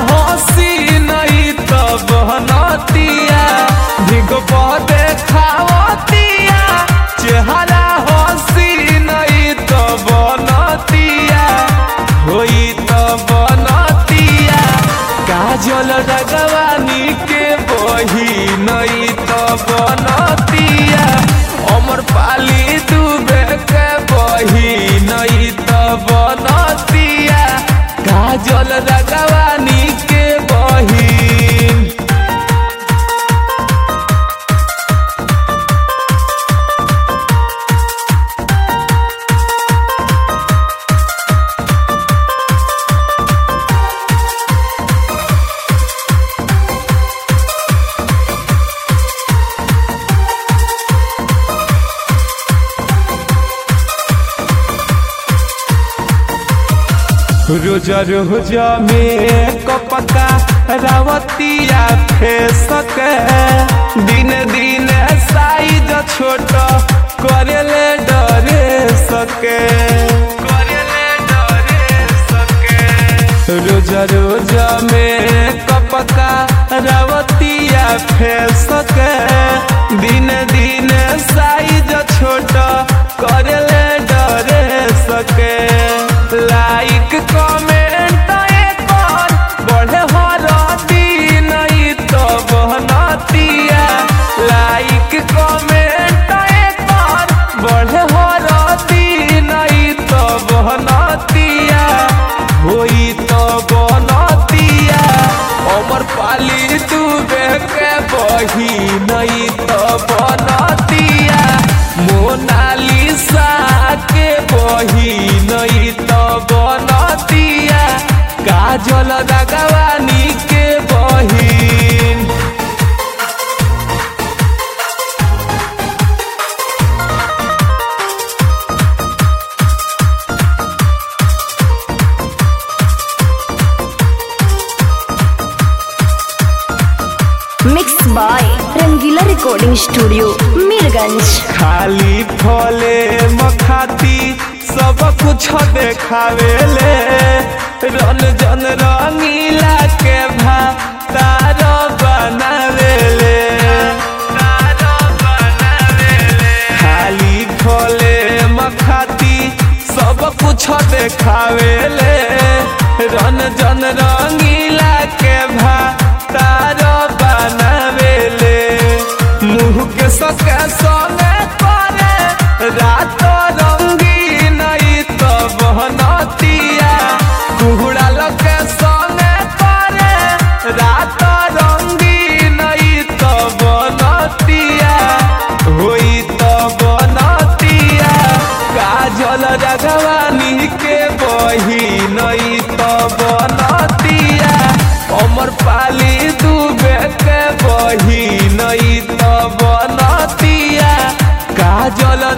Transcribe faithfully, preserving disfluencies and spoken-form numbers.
हसी नहीं तो बहनतिया भिग पदे खावतिया चेहरा हसी नहीं तो बनतिया होई तो बनतिया काजल रगवानी के बही नहीं तो बनतिया अमर पाली डूबे के बही नहीं तो बनतिया काजल रगवानी के बही। रोजा रोजा में कपका रावतिया फेस के दिन दिन साइज छोट करेले डरे सके करेले डरे सके रोजा रोजा में कपका रावतिया फेस के दिन दिन साइज छोट करेले डरे सके लाइक कमेंट एक और बढ़े हरदी नहीं तो बहनतिया लाइक कमेंट एक और बढ़े हरदी नहीं तो बहनतिया होई तो बनतिया अमर पाली डूबे के बही नहीं तो बनतिया मोनालिसा के बही नहीं तो बनतिया काजल रगवानी के बही। Mix by Rangila recording studio Mirganj. खाली फले मखाती सब कुछ देखावेले रन जन रंगीला के भा तार बनावेले तार बनावेले खाली फले मखाती सब कुछ देखावेले रन जन रंगीला के भा तार बनावेले मुँह के सके सोने करे रात रंगी नहीं तो बहनतिया कुहड़ा लगे सोने करे रात रंगी नहीं तो बनतिया होई तो बनतिया काजल रगवानी के बही नहीं तो बनतिया अमर पाली डूबे के बही नहीं तो बनतिया काजल